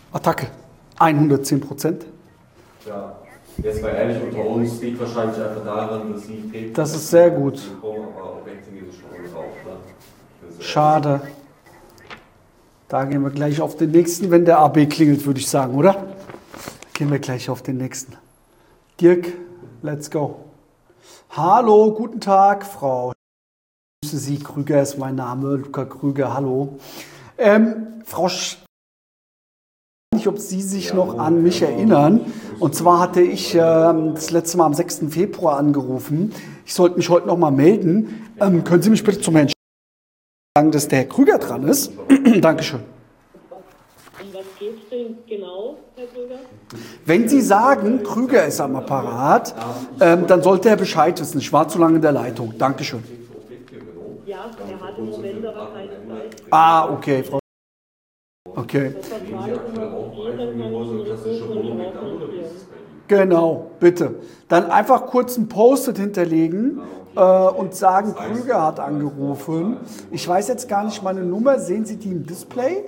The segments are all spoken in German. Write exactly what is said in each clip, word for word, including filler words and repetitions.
Attacke. hundertzehn Prozent. Ja, jetzt mal ehrlich unter uns, liegt wahrscheinlich einfach daran, dass sie treten. Das ist sehr gut. Aber Objekte geht es schon drauf, ne? Schade. Da gehen wir gleich auf den nächsten, wenn der A B klingelt, würde ich sagen, oder? Gehen wir gleich auf den nächsten. Dirk, let's go. Hallo, guten Tag, Frau. Ich grüße Sie, Krüger ist mein Name, Luca Krüger, hallo. Ähm, Frau Sch Ich weiß nicht, ob Sie sich noch an mich erinnern. Und zwar hatte ich äh, das letzte Mal am sechsten Februar angerufen. Ich sollte mich heute noch mal melden. Ähm, können Sie mich bitte zum Herrn sagen, dass der Herr Krüger dran ist? Dankeschön. Um was geht es denn genau, Herr Krüger? Wenn Sie sagen, Krüger ist am Apparat, ähm, dann sollte er Bescheid wissen. Ich war zu lange in der Leitung. Dankeschön. Ja, er hat im Moment aber keine Zeit. Ah, okay, Frau. Okay. Das war Frage, um was es geht, dann kann ich Ihnen Rückruf und drauf. Genau, bitte. Dann einfach kurz ein Post-it hinterlegen äh, und sagen, Krüger hat angerufen. Ich weiß jetzt gar nicht meine Nummer. Sehen Sie die im Display?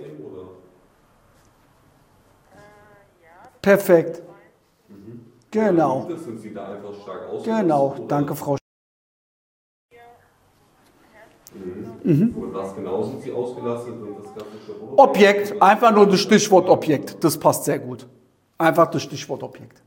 Perfekt. Genau. Genau, danke, Frau. Mhm. Und was genau sind Sie ausgelastet? Und das ganze schon Objekt, einfach nur das Stichwort Objekt. Das passt sehr gut. Einfach das Stichwort Objekt.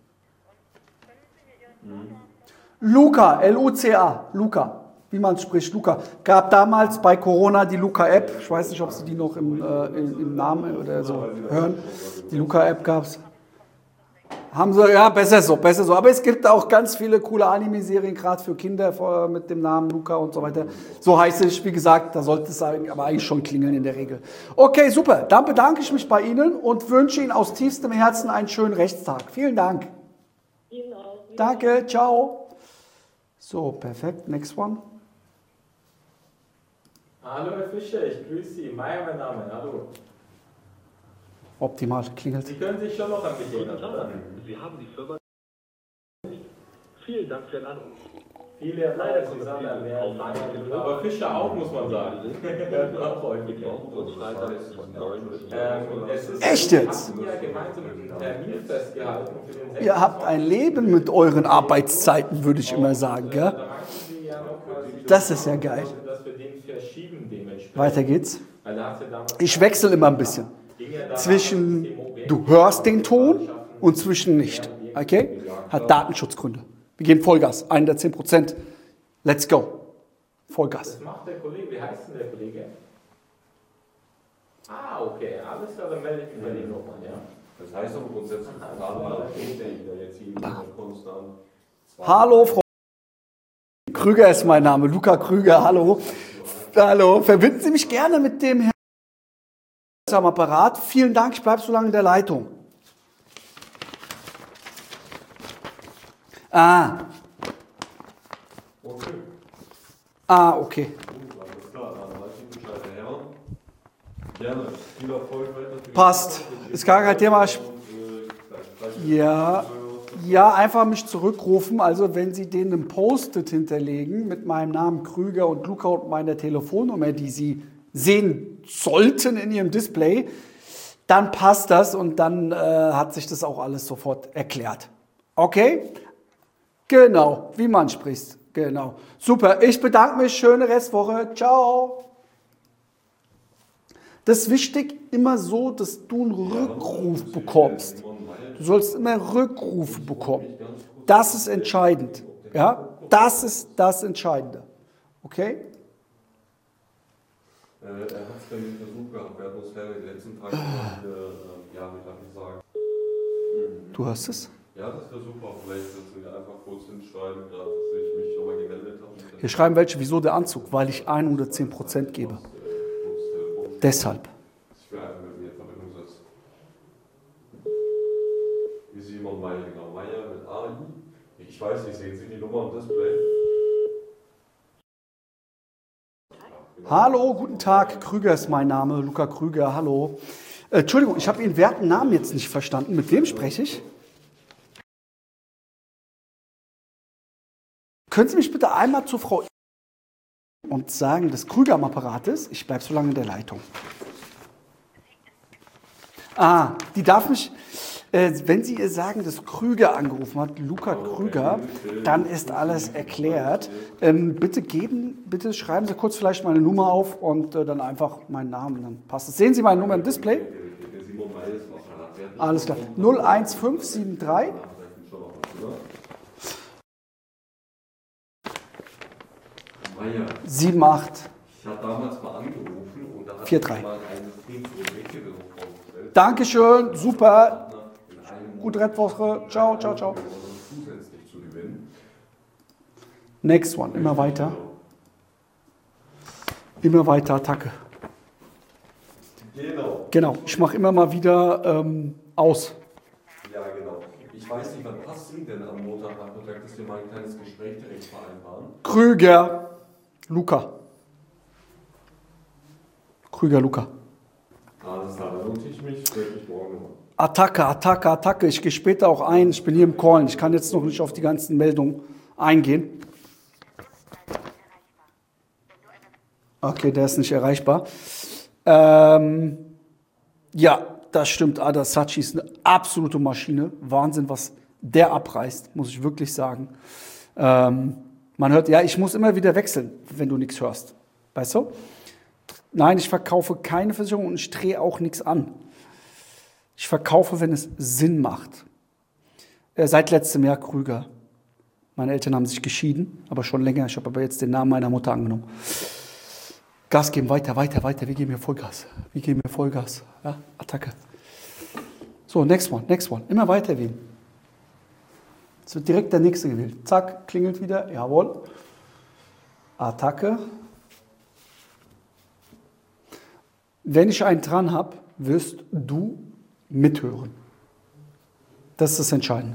Mhm. Luca, L U C A, Luca, wie man spricht, Luca. Gab damals bei Corona die Luca-App. Ich weiß nicht, ob Sie die noch im, äh, im, im Namen oder so hören. Die Luca-App gab es. Haben sie, ja, besser so, besser so. Aber es gibt auch ganz viele coole Anime-Serien, gerade für Kinder mit dem Namen Luca und so weiter. So heißt es, wie gesagt, da sollte es aber eigentlich schon klingeln in der Regel. Okay, super. Dann bedanke ich mich bei Ihnen und wünsche Ihnen aus tiefstem Herzen einen schönen Rechtstag. Vielen Dank. Ihnen auch. Danke, ciao. So, perfekt. Next one. Hallo Herr Fischer, ich grüße Sie. Meier mein Name, hallo. Optimal, klingelt. Sie können sich schon noch an mich erinnern, oder? Sie haben die Firma. Vielen Dank für den Anruf. Viele leider zusammen erlernen. Aber Fischer auch, muss man sagen. Hört man auch häufig. Ähm, es ist Echt jetzt? Wir haben ja gemeinsam einen Termin festgehalten für den sechsten Ihr habt ein Leben mit euren Arbeitszeiten, würde ich immer sagen, gell? Da meinten Sie ja noch quasi, Das ist ja geil. dass wir den verschieben dementsprechend. Weiter geht's. Weil da hat ja damals Ich wechsle immer ein bisschen. Zwischen du hörst den Ton und zwischen nicht. Okay? Hat Datenschutzgründe. Wir geben Vollgas, hundertzehn Prozent. Let's go. Vollgas. Das macht der Kollege. Wie heißt denn der Kollege? Ah, okay. Alles klar, dann melde ich mich bei Ihnen nochmal, ja. Das heißt aber grundsätzlich, jetzt hier konstant. Hallo, Frau Krüger ist mein Name. Luca Krüger, hallo. Hallo. Verbinden Sie mich gerne mit dem Herrn am Apparat. Vielen Dank, ich bleibe so lange in der Leitung. Ah. Okay. Ah, okay. Gut, alles klar, dann weiß ich Bescheid, Herr Herr. Gerne. Viel Erfolg weiter. Passt. Ist gar kein Thema. Ich Ja, ja, einfach mich zurückrufen. Also wenn Sie denen ein Post-it hinterlegen mit meinem Namen Krüger und Luca und meiner Telefonnummer, die Sie sehen sollten in Ihrem Display, dann passt das und dann äh, hat sich das auch alles sofort erklärt. Okay? Genau, wie man spricht. Genau. Super, ich bedanke mich. Schöne Restwoche. Ciao. Das ist wichtig, immer so, dass du einen Rückruf bekommst. Du sollst immer Rückrufe bekommen. Das ist entscheidend. Ja, das ist das Entscheidende. Okay? Äh, er hat es bei mir versucht gehabt, wir hatten uns die letzten Tage, äh, ja, wie darf ich sagen. Mhm. Du hörst es? Ja, das wäre super. Vielleicht, dass wir einfach kurz hinschreiben, gerade, dass ich mich nochmal gemeldet habe. Hier schreiben welche, wieso der Anzug? Weil ich hundertzehn Prozent gebe. Deshalb. Ich will einfach mit mir in Verbindung setzen. Wie Simon Meier, genau. Meier mit A I. Ich weiß nicht, sehen Sie die Nummer am Display? Hallo, guten Tag. Krüger ist mein Name. Luca Krüger, hallo. Äh, Entschuldigung, ich habe Ihren werten Namen jetzt nicht verstanden. Mit wem spreche ich? Können Sie mich bitte einmal zu Frau und sagen, dass Krüger am Apparat ist? Ich bleibe so lange in der Leitung. Ah, die darf mich, äh, wenn Sie ihr sagen, dass Krüger angerufen hat, Luca Krüger, dann ist alles erklärt. Ähm, bitte geben, bitte schreiben Sie kurz vielleicht meine Nummer auf und äh, dann einfach meinen Namen, dann passt es. Sehen Sie meine Nummer im Display? Alles klar. null eins fünf sieben drei sieben acht Ich habe damals mal angerufen und da hat vier drei. mal ein System für Objekte vorgestellt. Dankeschön, super. Gute Restwoche. Ciao, ciao, ciao. Zusätzlich zu gewinnen. Next one, immer weiter. Immer weiter Attacke. Genau. Genau, ich mache immer mal wieder ähm, aus. Ja, genau. Ich weiß nicht, wann passt Ihnen denn am Montagnachmittag, dass wir mal ein kleines Gespräch direkt vereinbaren? Krüger, Luca. Krüger, Luca. Alles klar, dann notiere ich mich, werde ich morgen nochmal. Attacke, Attacke, Attacke. Ich gehe später auch ein. Ich bin hier im Callen. Ich kann jetzt noch nicht auf die ganzen Meldungen eingehen. Okay, der ist nicht erreichbar. Ähm, ja, das stimmt. Ada Sachi ist eine absolute Maschine. Wahnsinn, was der abreißt, muss ich wirklich sagen. Ähm, man hört, ja, ich muss immer wieder wechseln, wenn du nichts hörst. Weißt du? Nein, ich verkaufe keine Versicherung und ich drehe auch nichts an. Ich verkaufe, wenn es Sinn macht. Äh, seit letztem Jahr Krüger. Meine Eltern haben sich geschieden, aber schon länger. Ich habe aber jetzt den Namen meiner Mutter angenommen. Gas geben, weiter, weiter, weiter. Wir geben hier Vollgas. Wir geben hier Vollgas. Ja, Attacke. So, next one, next one. Immer weiter wählen. Es wird direkt der nächste gewählt. Zack, klingelt wieder. Jawohl. Attacke. Wenn ich einen dran habe, wirst du mithören. Das ist das Entscheidende.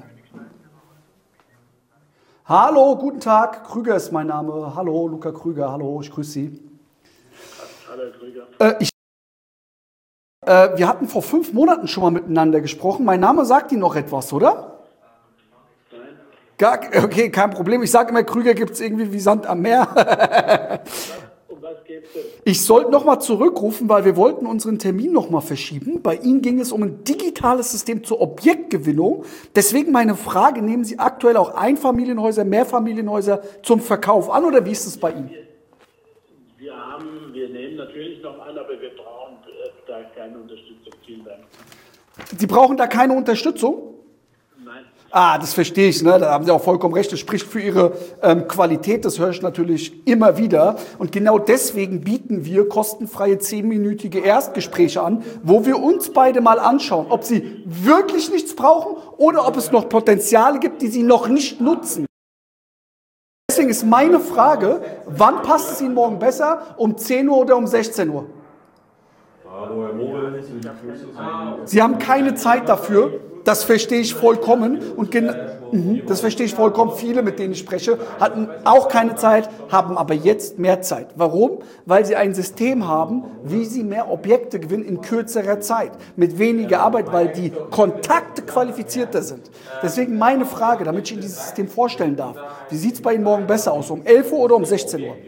Hallo, guten Tag. Krüger ist mein Name. Hallo, Luca Krüger. Hallo, ich grüße Sie. Hallo, Krüger. Äh, ich, äh, wir hatten vor fünf Monaten schon mal miteinander gesprochen. Mein Name sagt Ihnen noch etwas, oder? Nein. Gar, okay, kein Problem. Ich sage immer, Krüger gibt es irgendwie wie Sand am Meer. Um was geht's denn? Ich sollte nochmal zurückrufen, weil wir wollten unseren Termin nochmal verschieben. Bei Ihnen ging es um ein digitales System zur Objektgewinnung. Deswegen meine Frage, nehmen Sie aktuell auch Einfamilienhäuser, Mehrfamilienhäuser zum Verkauf an oder wie ist es bei Ihnen? Wir haben, wir nehmen natürlich noch an, aber wir brauchen äh, da keine Unterstützung. Vielen Dank. Sie brauchen da keine Unterstützung? Nein. Ah, das verstehe ich, ne? Da haben Sie auch vollkommen recht. Das spricht für Ihre ähm, Qualität, das höre ich natürlich immer wieder. Und genau deswegen bieten wir kostenfreie zehnminütige Erstgespräche an, wo wir uns beide mal anschauen, ob Sie wirklich nichts brauchen oder ob es noch Potenziale gibt, die Sie noch nicht nutzen. Deswegen ist meine Frage, wann passt es Ihnen morgen besser? Um zehn Uhr oder um sechzehn Uhr? Hallo, Herr Mobel. Ich grüße Sie. Sie haben keine Zeit dafür. Das verstehe ich vollkommen. Und gen- mhm, das verstehe ich vollkommen. Viele, mit denen ich spreche, hatten auch keine Zeit, haben aber jetzt mehr Zeit. Warum? Weil sie ein System haben, wie sie mehr Objekte gewinnen in kürzerer Zeit. Mit weniger Arbeit, weil die Kontakte qualifizierter sind. Deswegen meine Frage, damit ich Ihnen dieses System vorstellen darf. Wie sieht es bei Ihnen morgen besser aus? Um elf Uhr oder um sechzehn Uhr?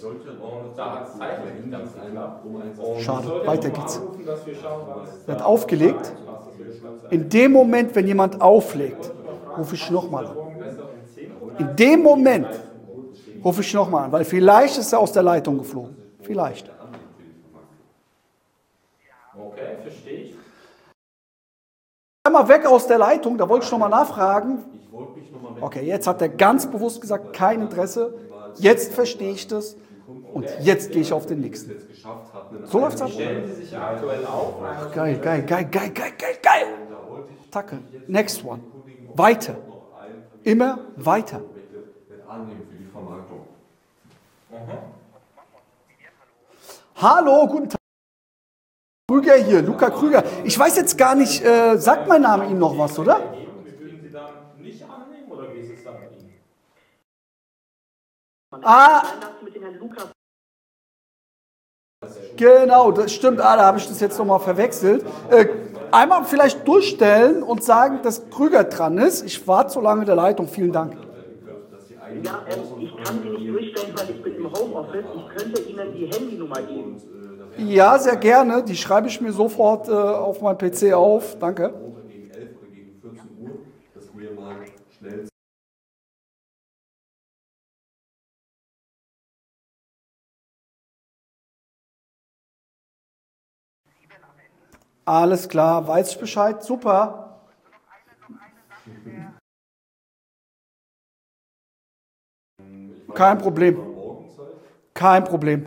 Schade, weiter geht's. Wird aufgelegt. In dem Moment, wenn jemand auflegt, rufe ich nochmal an. In dem Moment rufe ich nochmal an, weil vielleicht ist er aus der Leitung geflogen. Vielleicht. Okay, verstehe ich. Einmal weg aus der Leitung, da wollte ich nochmal nachfragen. Okay, jetzt hat er ganz bewusst gesagt, kein Interesse. Jetzt verstehe ich das. Und jetzt gehe ich auf den nächsten. So läuft's ab. Stellen Sie sich aktuell auf. Ach, geil, geil, geil, geil, geil, geil, geil. Attacke. Next one. Weiter. Immer weiter. Hallo, guten Tag. Krüger hier, Luca Krüger. Ich weiß jetzt gar nicht, äh, sagt mein Name Ihnen noch was, oder? Würden Sie dann nicht annehmen oder wie ist es dann bei Ihnen? Ah, genau, das stimmt. Ah, da habe ich das jetzt nochmal verwechselt. Äh, einmal vielleicht durchstellen und sagen, dass Krüger dran ist. Ich warte so lange in der Leitung. Vielen Dank. Ja, ähm, ich kann Sie nicht durchstellen, weil ich bin im Homeoffice. Ich könnte Ihnen die Handynummer geben. Ja, sehr gerne. Die schreibe ich mir sofort äh, auf meinem P C auf. Danke. Montag gegen elf oder gegen vierzehn Uhr, dass wir mal schnell. Alles klar, weiß ich Bescheid. Super. Kein Problem. Kein Problem.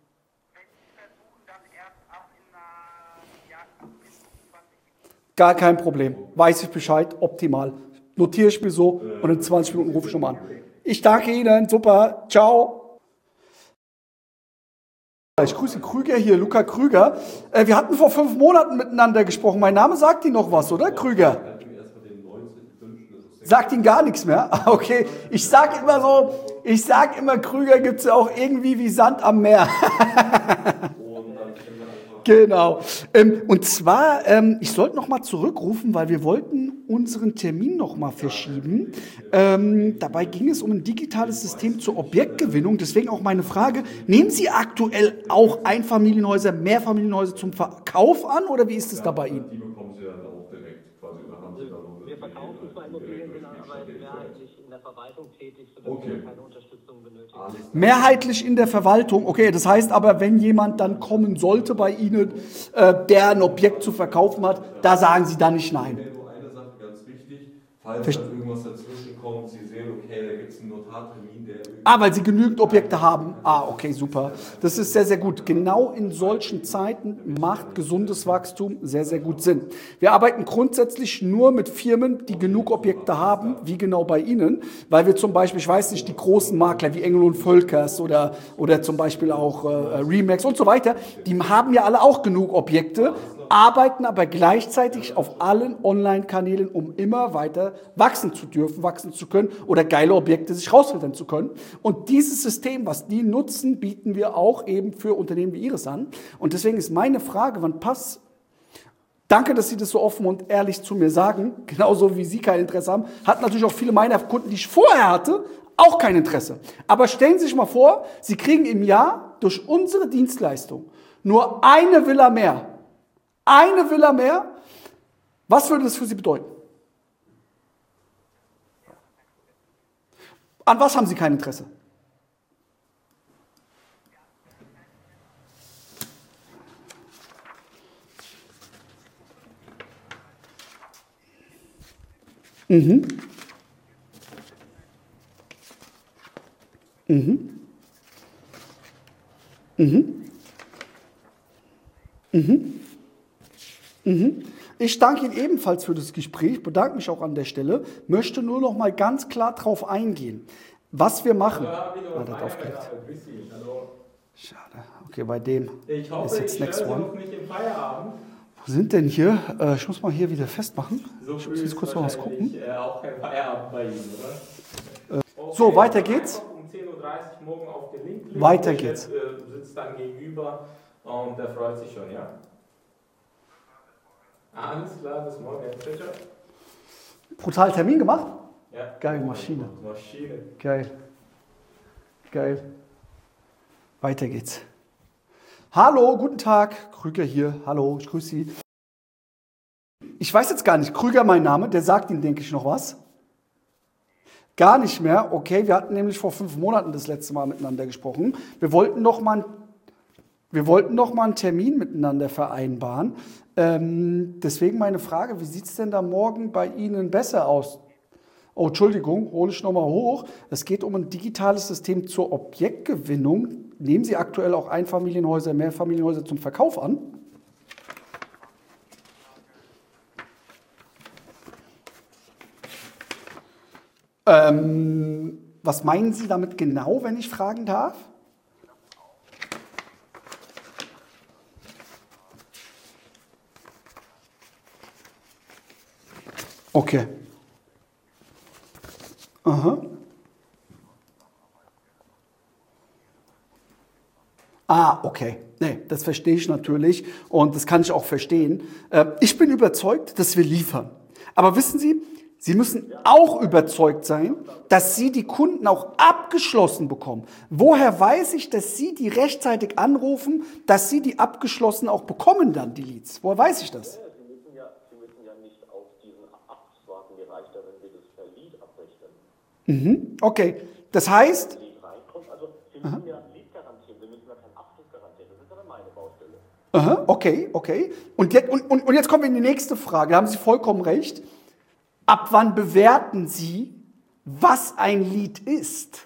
Gar kein Problem. Weiß ich Bescheid. Optimal. Notiere ich mir so und in zwanzig Minuten rufe ich schon mal an. Ich danke Ihnen. Super. Ciao. Ich grüße Krüger hier, Luca Krüger. Äh, wir hatten vor fünf Monaten miteinander gesprochen. Mein Name sagt Ihnen noch was, oder? Krüger. Sagt Ihnen gar nichts mehr? Okay. Ich sag immer so, ich sag immer, Krüger gibt es ja auch irgendwie wie Sand am Meer. Genau. Ähm, und zwar, ähm, ich sollte noch mal zurückrufen, weil wir wollten unseren Termin noch mal verschieben. Ähm, dabei ging es um ein digitales System zur Objektgewinnung. Deswegen auch meine Frage, nehmen Sie aktuell auch Einfamilienhäuser, Mehrfamilienhäuser zum Verkauf an oder wie ist es da bei Ihnen? Die bekommen Sie dann auch direkt quasi, oder haben Sie dann noch Wir verkaufen zwar Immobilien, sind aber mehrheitlich in der Verwaltung tätig, sodass Okay. wir keine Unterstützung benötigen. Mehrheitlich in der Verwaltung. Okay, das heißt aber, wenn jemand dann kommen sollte bei Ihnen, äh, der ein Objekt zu verkaufen hat, da sagen Sie dann nicht nein. nur eine Sache ganz wichtig, falls Verst- dann irgendwas dazwischen kommt, Sie sehen, okay, da gibt es einen Notartermin, der irgendwie Ah, weil Sie genügend Objekte haben. Ah, okay, super. Das ist sehr, sehr gut. Genau in solchen Zeiten macht gesundes Wachstum sehr, sehr gut Sinn. Wir arbeiten grundsätzlich nur mit Firmen, die genug Objekte haben, wie genau bei Ihnen, weil wir zum Beispiel, ich weiß nicht, die großen Makler wie Engel und Völkers oder, oder zum Beispiel auch äh, Remax und so weiter, die haben ja alle auch genug Objekte, arbeiten aber gleichzeitig auf allen Online-Kanälen, um immer weiter wachsen zu dürfen, wachsen zu können oder geile Objekte sich rausfiltern zu können. Und dieses System, was die nutzen, bieten wir auch eben für Unternehmen wie Ihres an. Und deswegen ist meine Frage, wann passt. Danke, dass Sie das so offen und ehrlich zu mir sagen, genauso wie Sie kein Interesse haben. Hatten natürlich auch viele meiner Kunden, die ich vorher hatte, auch kein Interesse. Aber stellen Sie sich mal vor, Sie kriegen im Jahr durch unsere Dienstleistung nur eine Villa mehr. Eine Villa mehr. Was würde das für Sie bedeuten? An was haben Sie kein Interesse? Mhm. Mhm. Mhm. Mhm. Mhm. Ich danke Ihnen ebenfalls für das Gespräch, bedanke mich auch an der Stelle, möchte nur noch mal ganz klar darauf eingehen, was wir machen. Ah, der hat aufgelegt. Schade. Okay, bei dem Ich hoffe, ist jetzt ich next störe Sie one. noch nicht im Feierabend. Wo sind denn hier? Äh, ich muss mal hier wieder festmachen. So Ich früh muss jetzt ist kurz noch was wahrscheinlich, gucken. Äh, auch kein Feierabend bei Ihnen, oder? Okay, So, weiter dann geht's. einfach Um zehn Uhr dreißig morgen auf den Link klicken. Weiter Der geht's. Chef, äh, sitzt dann gegenüber und der freut sich schon, ja? Alles klar, bis morgen. Ciao, ciao. Brutal Termin gemacht? Ja. Geil, Maschine. Maschine. Geil. Geil. Weiter geht's. Hallo, guten Tag. Krüger hier. Hallo, ich grüße Sie. Ich weiß jetzt gar nicht, Krüger mein Name, der sagt Ihnen, denke ich, noch was? Gar nicht mehr. Okay, wir hatten nämlich vor fünf Monaten das letzte Mal miteinander gesprochen. Wir wollten noch mal, wir wollten noch mal einen Termin miteinander vereinbaren. Ähm, deswegen meine Frage, wie sieht es denn da morgen bei Ihnen besser aus? Oh, Entschuldigung, hole ich nochmal hoch. Es geht um ein digitales System zur Objektgewinnung. Nehmen Sie aktuell auch Einfamilienhäuser, Mehrfamilienhäuser zum Verkauf an? Ähm, was meinen Sie damit genau, wenn ich fragen darf? Okay. Aha. Ah, okay. Nee, das verstehe ich natürlich und das kann ich auch verstehen. Äh, ich bin überzeugt, dass wir liefern. Aber wissen Sie, Sie müssen auch überzeugt sein, dass Sie die Kunden auch abgeschlossen bekommen. Woher weiß ich, dass Sie die rechtzeitig anrufen, dass Sie die abgeschlossen auch bekommen dann, die Leads? Woher weiß ich das? Ja, Sie müssen ja, Sie müssen ja nicht auf diesen abwarten, wie reicht da, wenn wir das per Lead abrechnen. Mhm. Okay, das heißt... Lead reinkommt, also Sie müssen ja Lead garantieren, Sie müssen ja keinen Abschluss garantieren, das ist aber meine Baustelle. Aha, okay, okay. Und jetzt, und, und, und jetzt kommen wir in die nächste Frage, da haben Sie vollkommen recht. Ab wann bewerten Sie, was ein Lead ist?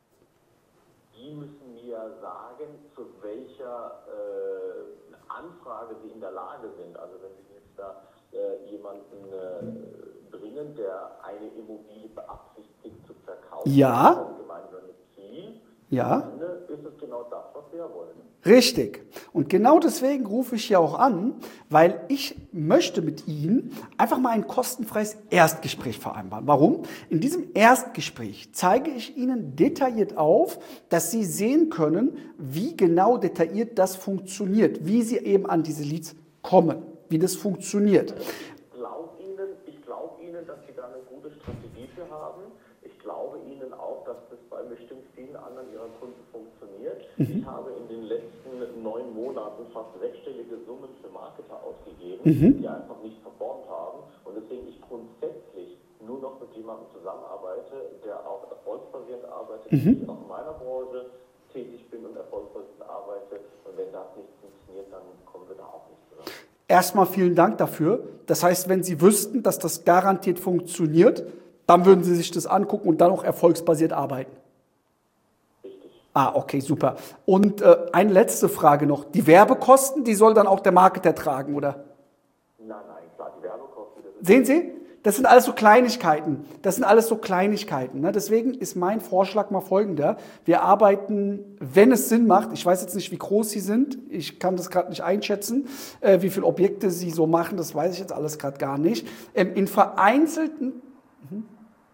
Sie müssen mir sagen, zu welcher äh, Anfrage Sie in der Lage sind. Also wenn Sie jetzt da äh, jemanden äh, bringen, der eine Immobilie beabsichtigt zu verkaufen, Ja. vom gemeinsamen Ziel, Ja. dann äh, ist es genau das, was wir wollen. Richtig. Und genau deswegen rufe ich hier auch an, weil ich möchte mit Ihnen einfach mal ein kostenfreies Erstgespräch vereinbaren. Warum? In diesem Erstgespräch zeige ich Ihnen detailliert auf, dass Sie sehen können, wie genau detailliert das funktioniert, wie Sie eben an diese Leads kommen, wie das funktioniert. Ich glaube Ihnen, ich glaube Ihnen, dass Sie da eine gute Strategie für haben. Ich glaube Ihnen auch, dass das bei bestimmt vielen anderen Ihrer Kunden funktioniert. Mhm. Ich habe in den letzten neun Monaten fast sechsstellige Summen für Marketer ausgegeben, mhm. die einfach nicht performt haben. Und deswegen ich grundsätzlich nur noch mit jemandem zusammenarbeite, der auch erfolgsbasierend arbeitet, mhm. ich auch in meiner Branche tätig bin und erfolgsbasierend arbeite. Und wenn das nicht funktioniert, dann kommen wir da auch nicht zusammen. Erstmal vielen Dank dafür. Das heißt, wenn Sie wüssten, dass das garantiert funktioniert, dann würden Sie sich das angucken und dann auch erfolgsbasiert arbeiten. Richtig. Ah, okay, super. Und äh, eine letzte Frage noch. Die Werbekosten, die soll dann auch der Marketer tragen, oder? Nein, nein, klar, die Werbekosten. Das ist Sehen Sie? Das sind alles so Kleinigkeiten. Das sind alles so Kleinigkeiten. Ne? Deswegen ist mein Vorschlag mal folgender. Wir arbeiten, wenn es Sinn macht, ich weiß jetzt nicht, wie groß Sie sind, ich kann das gerade nicht einschätzen, äh, wie viele Objekte Sie so machen, das weiß ich jetzt alles gerade gar nicht. Ähm, in vereinzelten... Mhm.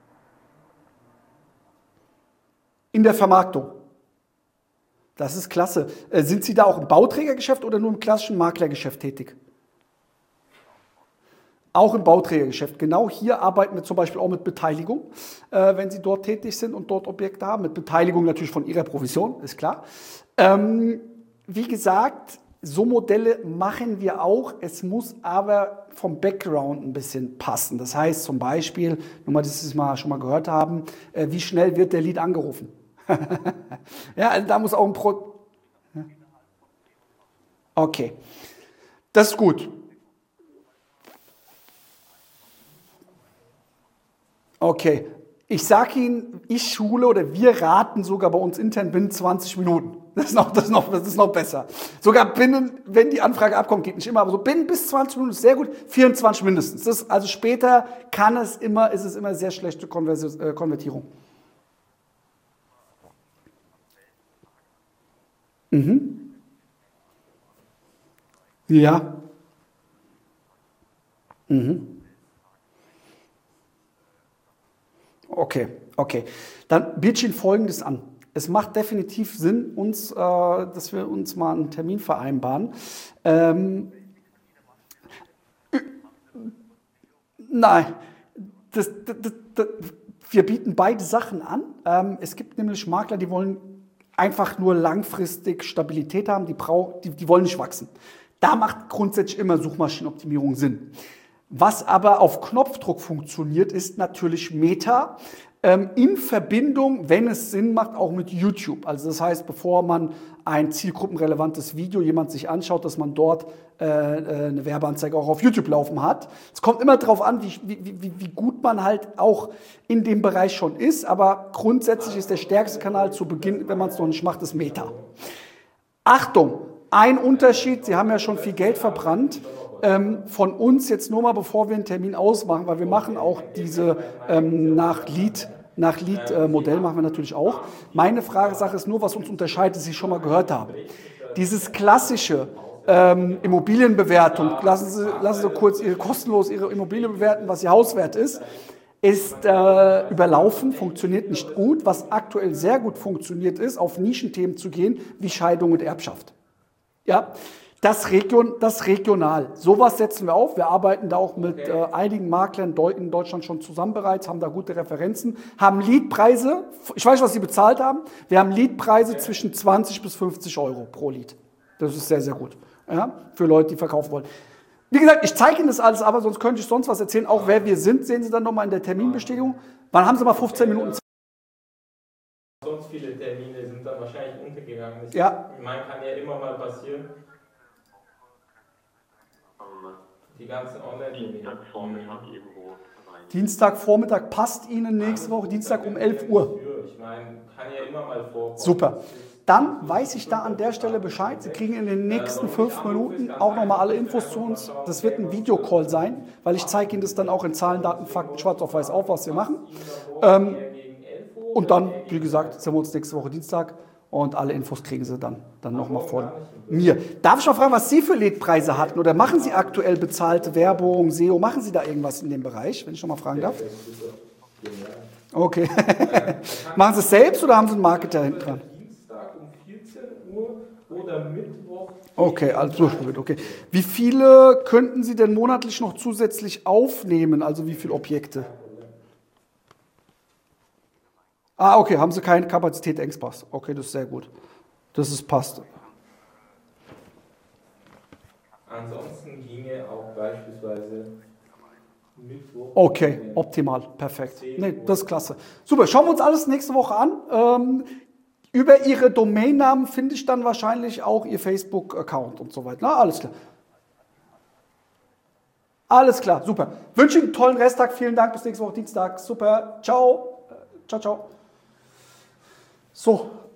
In der Vermarktung. Das ist klasse. Äh, sind Sie da auch im Bauträgergeschäft oder nur im klassischen Maklergeschäft tätig? Auch im Bauträgergeschäft. Genau hier arbeiten wir zum Beispiel auch mit Beteiligung, äh, wenn Sie dort tätig sind und dort Objekte haben. Mit Beteiligung natürlich von Ihrer Provision, ist klar. Ähm, wie gesagt, so Modelle machen wir auch. Es muss aber vom Background ein bisschen passen. Das heißt zum Beispiel, nur mal, dass Sie es mal schon mal gehört haben, äh, wie schnell wird der Lead angerufen? Ja, also da muss auch ein Pro... Okay, das ist gut. Okay, ich sage Ihnen, ich schule oder wir raten sogar bei uns intern binnen zwanzig Minuten. Das ist noch, das ist noch, das ist noch besser. Sogar binnen, wenn die Anfrage abkommt, geht nicht immer, aber so binnen bis zwanzig Minuten ist sehr gut, vierundzwanzig mindestens. Das ist, also später kann es immer, ist es immer sehr schlechte Konversi- äh, Konvertierung. Mhm. Ja. Mhm. Okay, okay. Dann biete ich Ihnen Folgendes an. Es macht definitiv Sinn, uns, äh, dass wir uns mal einen Termin vereinbaren. Ähm, nein, das, das, das, das, wir bieten beide Sachen an. Ähm, es gibt nämlich Makler, die wollen einfach nur langfristig Stabilität haben, die, brauch, die, die wollen nicht wachsen. Da macht grundsätzlich immer Suchmaschinenoptimierung Sinn. Was aber auf Knopfdruck funktioniert, ist natürlich Meta ähm, in Verbindung, wenn es Sinn macht, auch mit YouTube. Also das heißt, bevor man ein zielgruppenrelevantes Video jemand sich anschaut, dass man dort äh, eine Werbeanzeige auch auf YouTube laufen hat. Es kommt immer darauf an, wie, wie, wie, wie gut man halt auch in dem Bereich schon ist, aber grundsätzlich ist der stärkste Kanal zu Beginn, wenn man es noch nicht macht, ist Meta. Achtung, ein Unterschied, Sie haben ja schon viel Geld verbrannt, ähm, von uns jetzt nur mal, bevor wir einen Termin ausmachen, weil wir machen auch diese ähm, nach Lead, nach Lead-Modell äh, machen wir natürlich auch. Meine Fragesache ist nur, was uns unterscheidet, die Sie schon mal gehört haben. Dieses klassische ähm, Immobilienbewertung, lassen Sie, lassen Sie kurz Ihre, kostenlos Ihre Immobilie bewerten, was Ihr Hauswert ist, ist äh, überlaufen, funktioniert nicht gut. Was aktuell sehr gut funktioniert ist, auf Nischenthemen zu gehen, wie Scheidung und Erbschaft. Ja, Das, Region, das regional. Sowas setzen wir auf. Wir arbeiten da auch mit Okay. äh, einigen Maklern Deu- in Deutschland schon zusammen bereits, haben da gute Referenzen, haben Leadpreise, ich weiß nicht, was sie bezahlt haben, wir haben Leadpreise Okay. zwischen zwanzig bis fünfzig Euro pro Lead. Das ist sehr, sehr gut, ja, für Leute, die verkaufen wollen. Wie gesagt, ich zeige Ihnen das alles, aber sonst könnte ich sonst was erzählen. Auch wer wir sind, sehen Sie dann nochmal in der Terminbestätigung. Wann haben Sie mal fünfzehn Minuten Zeit? Sonst viele Termine sind dann wahrscheinlich untergegangen. Das Ja. Ich meine, kann ja immer mal passieren. Die ganzen Online-Termine. Dienstagvormittag irgendwo rein. Dienstagvormittag passt Ihnen nächste Woche, Dienstag um elf Uhr. Ich meine, kann ja immer mal vorkommen. Super. Dann weiß ich da an der Stelle Bescheid. Sie kriegen in den nächsten fünf Minuten auch nochmal alle Infos zu uns. Das wird ein Videocall sein, weil ich zeige Ihnen das dann auch in Zahlen, Daten, Fakten, schwarz auf weiß auf, was wir machen. Ähm, und dann, wie gesagt, sehen wir uns nächste Woche Dienstag und alle Infos kriegen Sie dann, dann nochmal von mir. Darf ich mal fragen, was Sie für Leadpreise hatten oder machen Sie aktuell bezahlte Werbung, S E O? Machen Sie da irgendwas in dem Bereich, wenn ich noch mal fragen darf? Okay. Machen Sie es selbst oder haben Sie einen Marketer hinten dran? Dienstag um vierzehn Uhr oder Mittwoch. Okay, also okay. Wie viele könnten Sie denn monatlich noch zusätzlich aufnehmen? Also wie viele Objekte? Ah, okay, haben Sie keine Kapazität Engpass. Okay, das ist sehr gut. Das ist passt. Ansonsten ginge auch beispielsweise Mittwoch. Okay, optimal, perfekt. Nee, das ist klasse. Super, schauen wir uns alles nächste Woche an. Ähm, über Ihre Domainnamen finde ich dann wahrscheinlich auch Ihr Facebook-Account und so weiter. Na, alles klar. Alles klar, super. Wünsche Ihnen einen tollen Resttag. Vielen Dank, bis nächste Woche Dienstag. Super, ciao. Ciao, ciao. So.